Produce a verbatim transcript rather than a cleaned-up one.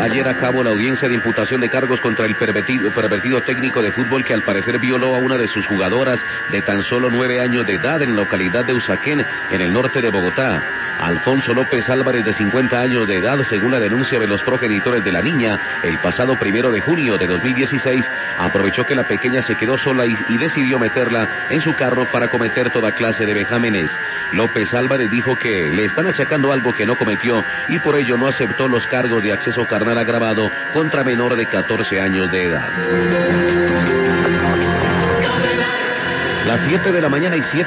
ayer a cabo la audiencia de imputación de cargos contra el pervertido, pervertido técnico de fútbol que al parecer violó a una de sus jugadoras de tan solo nueve años de edad en la localidad de Usaquén, en el norte de Bogotá. Alfonso López Álvarez, de cincuenta años de edad, según la denuncia de los progenitores de la niña, el pasado primero de junio de dos mil dieciséis, aprovechó que la pequeña se quedó sola y, y decidió meterla en su carro para cometer toda clase de vejámenes. López Álvarez dijo que le están achacando algo que no cometió y por ello no aceptó los cargos de acceso carnal agravado contra menor de catorce años de edad. Las siete de la mañana y siete